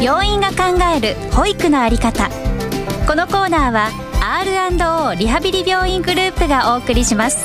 病院が考える保育のあり方。このコーナーは R&O リハビリ病院グループがお送りします。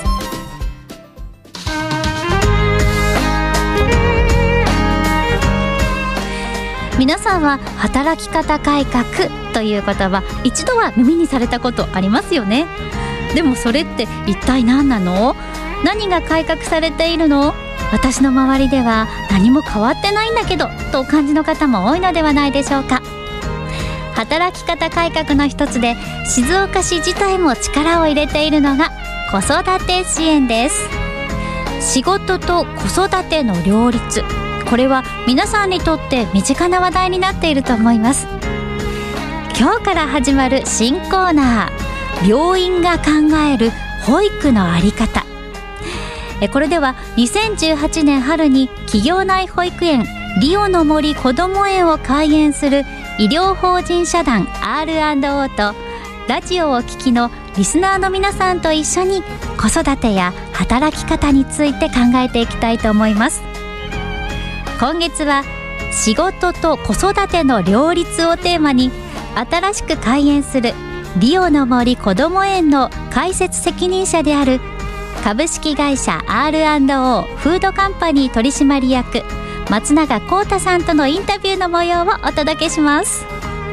皆さんは働き方改革という言葉、一度は耳にされたことありますよね。でもそれって一体何なの？何が改革されているの？私の周りでは何も変わってないんだけどとお感じの方も多いのではないでしょうか。働き方改革の一つで静岡市自体も力を入れているのが子育て支援です。仕事と子育ての両立、これは皆さんにとって身近な話題になっていると思います。今日から始まる新コーナー、病院が考える保育のあり方。これでは2018年春に企業内保育園リオの森こども園を開園する医療法人社団 R&O とラジオを聴きのリスナーの皆さんと一緒に子育てや働き方について考えていきたいと思います。今月は仕事と子育ての両立をテーマに、新しく開園するリオの森こども園の開設責任者である株式会社 R&O フードカンパニー取締役松永幸太さんとのインタビューの模様をお届けします。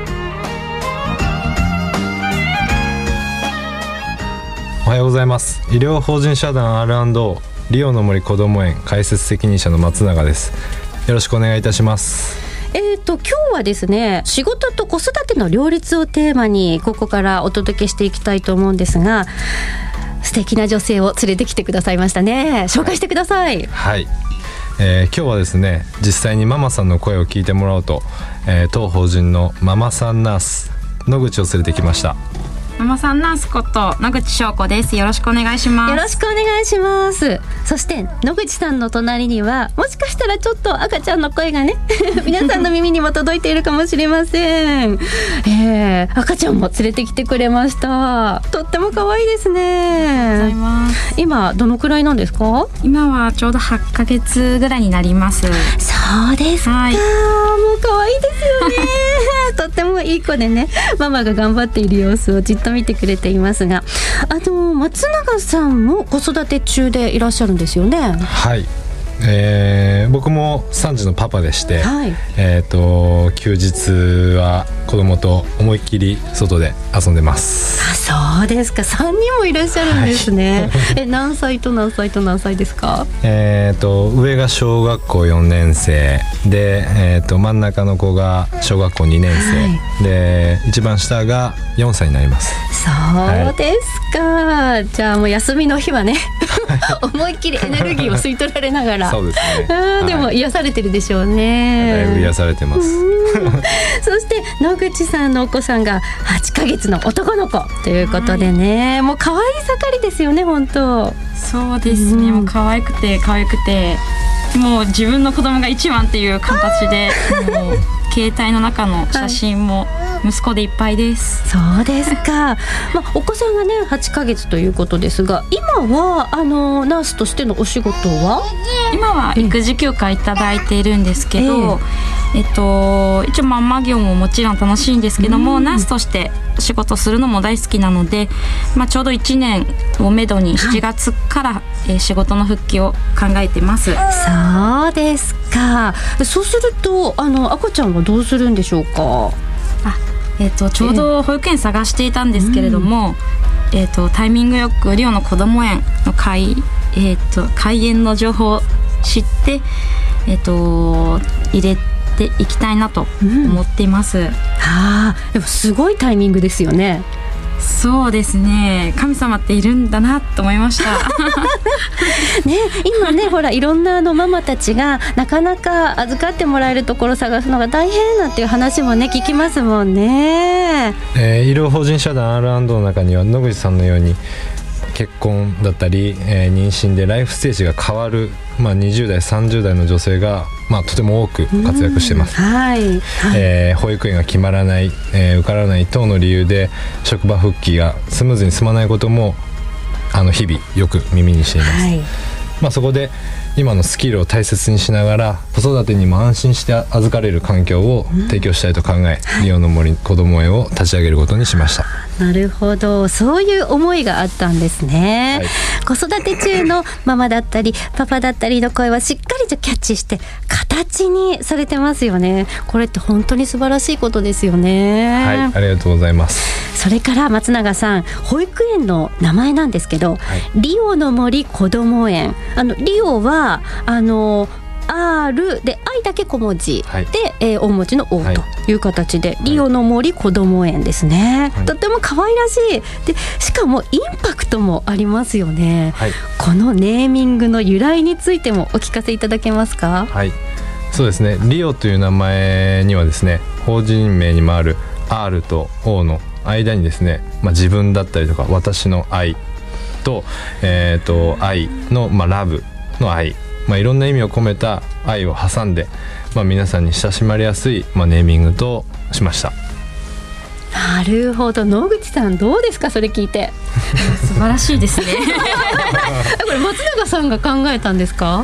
おはようございます。医療法人社団 R&O リオの森こども園開設責任者の松永です。よろしくお願いいたします。 今日はですね、仕事と子育ての両立をテーマにここからお届けしていきたいと思うんですが、素敵な女性を連れてきてくださいましたね。紹介してください。 はい、今日はですね、実際にママさんの声を聞いてもらおうと、当法人のママさんナース野口を連れてきました。 ママさんナースこと野口翔子です。よろしくお願いします。 よろしくお願いします。そして野口さんの隣には、もしかしたらちょっと赤ちゃんの声がね皆さんの耳にも届いているかもしれません。赤ちゃんも連れてきてくれました。とっても可愛いですね。 ありがとうございます。 今どのくらいなんですか？ 今はちょうど8ヶ月ぐらいになります。 そうですか、 はい、 もう可愛いですよねとってもいい子でね、ママが頑張っている様子をじっと見てくれていますが、松永さんも子育て中でいらっしゃるんですよね。 はい、僕も3児のパパでして、 はい、 休日は子供と思いっきり外で遊んでます。 あ、そうですか。3人もいらっしゃるんですね、はい、何歳と何歳と何歳ですか？ 上が小学校4年生で、真ん中の子が小学校2年生、はい、で一番下が4歳になります。 そうですか、はい、じゃあもう休みの日はね思いっきりエネルギーを吸い取られながらそうですね、 でも癒されてるでしょうね。 だいぶ癒されてますそして野口さんのお子さんが8ヶ月の男の子ということでね、はい、もう可愛い盛りですよね。本当そうですね、もう可愛くてもう自分の子供が一番っていう形でもう携帯の中の写真も息子でいっぱいです。 そうですか、お子さんがね8ヶ月ということですが、今はナースとしてのお仕事は？ 今は育児休暇いただいているんですけど、一応ママ業ももちろん楽しいんですけども、ナースとして仕事するのも大好きなので、ちょうど1年をめどに7月から、仕事の復帰を考えてます。 そうですか。そうすると赤ちゃんはどうするんでしょうか？ ちょうど保育園探していたんですけれども、タイミングよくリオのこども園の開園の情報を知って、入れていきたいなと思っています。 でもすごいタイミングですよね。 そうですね、神様っているんだなと思いましたね、今ねほらいろんなママたちがなかなか預かってもらえるところを探すのが大変なんていう話もね聞きますもんね。 医療法人社団 R&O の中には野口さんのように結婚だったり、妊娠でライフステージが変わる、20代30代の女性が、とても多く活躍してます。保育園が決まらない、受からない等の理由で職場復帰がスムーズに進まないことも日々よく耳にしています。 そこで今のスキルを大切にしながら子育てにも安心して預かれる環境を提供したいと考え、リオの森こども園を立ち上げることにしました。 なるほど、そういう思いがあったんですね、子育て中のママだったりパパだったりの声はしっかりとキャッチして形にされてますよね。これって本当に素晴らしいことですよね。 ありがとうございます。 それから松永さん、保育園の名前なんですけど、リオの森こども園、リオはR で愛だけ小文字、で、大文字の O という形で、リオの森こども園ですね、とっても可愛らしいで、しかもインパクトもありますよね、このネーミングの由来についてもお聞かせいただけますか。 そうですね、リオという名前にはですね、法人名にもある R と O の間にですね、自分だったりとか私の愛と、愛の、ラブの愛、いろんな意味を込めた愛を挟んで、皆さんに親しまれやすい、ネーミングとしました。 なるほど。野口さんどうですか、それ聞いて。 素晴らしいですねこれ松永さんが考えたんですか。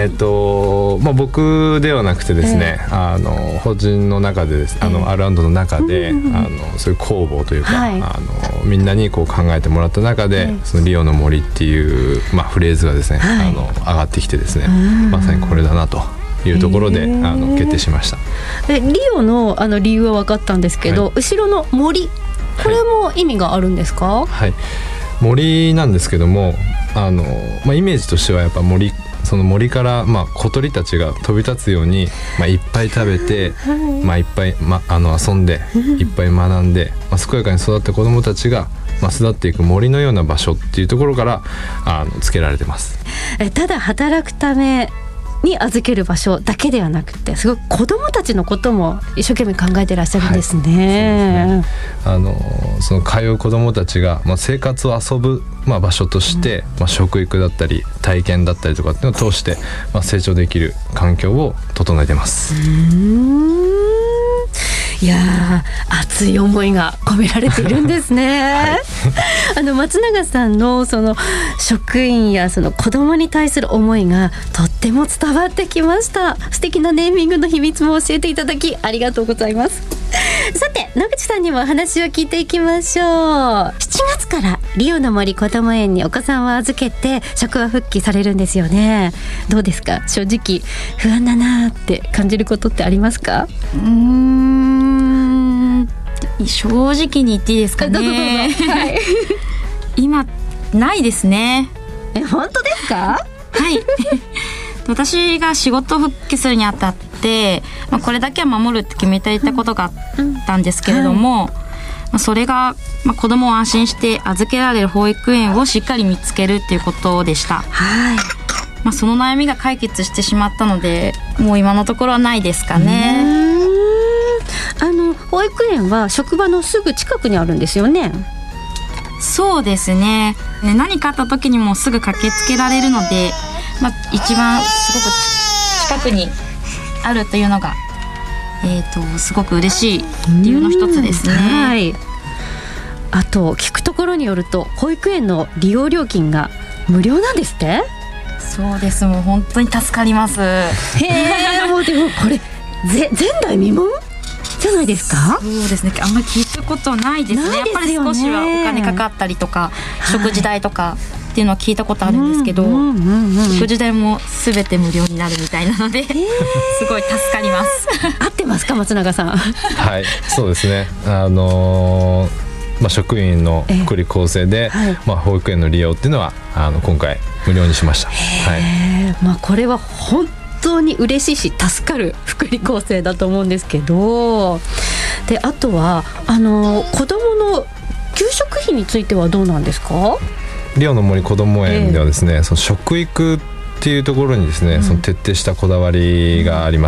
僕ではなくてですね、法人の中でです、R&の中で、そういう公募というか、みんなにこう考えてもらった中で、そのリオの森っていう、フレーズがですね、上がってきてですね、まさにこれだなというところで決定しました。 でリオの理由は分かったんですけど、後ろの森、これも意味があるんですか。 森なんですけども、イメージとしてはやっぱその森から、小鳥たちが飛び立つように、いっぱい食べて、いっぱい、遊んで、いっぱい学んで、健やかに育った子どもたちが育っていく森のような場所っていうところから付けられてます。 ただ働くために預ける場所だけではなくて、すごい子どもたちのことも一生懸命考えてらっしゃるんですね。 その通う子どもたちが、生活を遊ぶ、場所として、食育だったり体験だったりとかっていうのを通して、成長できる環境を整えてます。 いや熱い思いが込められているんですね、松永さんのその職員やその子どもに対する思いがとっても伝わってきました。素敵なネーミングの秘密も教えていただきありがとうございます。さて野口さんにもお話を聞いていきましょう。7月からリオの森こども園にお子さんを預けて職場復帰されるんですよね。どうですか、正直不安だなって感じることってありますか。 正直に言っていいですかね。 どうぞ、 今ないですね。 本当ですか。 私が仕事復帰するにあたって、これだけは守るって決めていたことがあったんですけれども、それが、子供を安心して預けられる保育園をしっかり見つけるっていうことでした。その悩みが解決してしまったので、もう今のところはないですかね。 保育園は職場のすぐ近くにあるんですよね。 そうですね。何かあった時にもすぐ駆けつけられるので、一番すごく近くにあるというのが、すごく嬉しい理由の一つですね。あと聞くところによると保育園の利用料金が無料なんですって。 そうです。もう本当に助かります。 もうでもこれ前代未聞じゃないですか。 そうですね。あんまり聞いたことないですね。やっぱり少しはお金かかったりとか、食事代とかっていうのは聞いたことあるんですけど、食事代も全て無料になるみたいなので、すごい助かります。 合ってますか、松永さん。 そうですね。職員の福利厚生で、保育園の利用っていうのは今回無料にしました。 これは本当に嬉しいし助かる福利厚生だと思うんですけど、であとは子どもの給食費についてはどうなんですか。 リオの森こども園ではですね、その食育っていうところにですね、その徹底したこだわりがあります。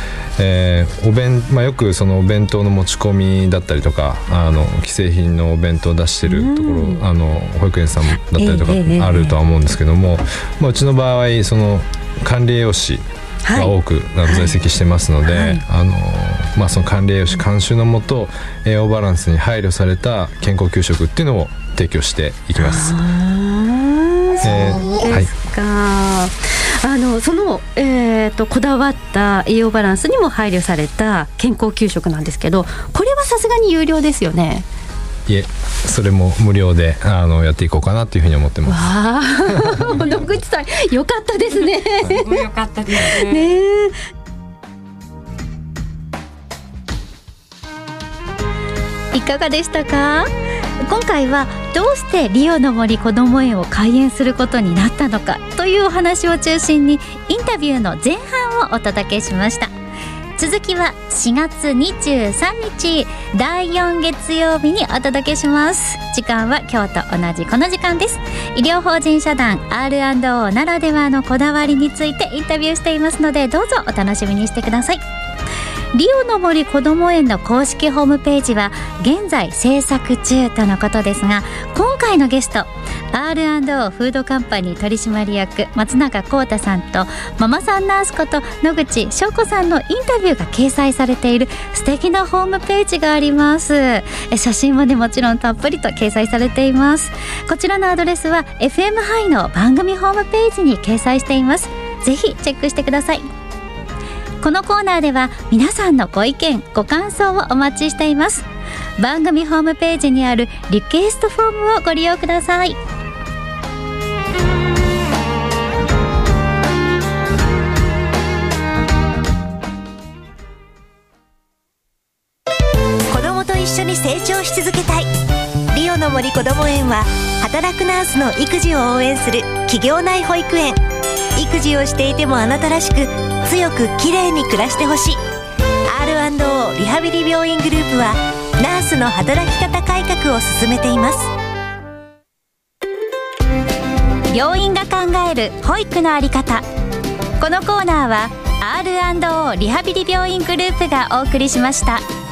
よくそのお弁当の持ち込みだったりとか、既製品のお弁当を出してるところ、保育園さんだったりとかあるとは思うんですけども、うちの場合その管理栄養士が多く在籍してますので、その管理栄養士監修のもと栄養バランスに配慮された健康給食っていうのを提供していきます。 ですか。その、こだわった栄養バランスにも配慮された健康給食なんですけど、これはさすがに有料ですよね。 いえ、それも無料でやっていこうかなというふうに思ってます。 わあ野口さんよかったですね。 すごいよかったですね。 いかがでしたか？今回はどうしてリオの森こども園を開園することになったのかというお話を中心にインタビューの前半をお届けしました。続きは4月23日第4月曜日にお届けします。時間は今日と同じこの時間です。医療法人社団 R&O ならではのこだわりについてインタビューしていますので、どうぞお楽しみにしてください。リオの森こども園の公式ホームページは現在制作中とのことですが、今回のゲスト R&O フードカンパニー取締役松永幸太さんとママさんナースこと野口翔子さんのインタビューが掲載されている素敵なホームページがあります。写真もね、もちろんたっぷりと掲載されています。こちらのアドレスは FM ハイの番組ホームページに掲載しています。ぜひチェックしてください。このコーナーでは皆さんのご意見ご感想をお待ちしています。番組ホームページにあるリクエストフォームをご利用ください。 子どもと一緒に成長し続けたい。リオの森こども園は働くナースの育児を応援する企業内保育園。育児をしていてもあなたらしく強くきれいに暮らしてほしい。 R&O リハビリ病院グループはナースの働き方改革を進めています。 病院が考える保育のあり方。このコーナーは R&O リハビリ病院グループがお送りしました。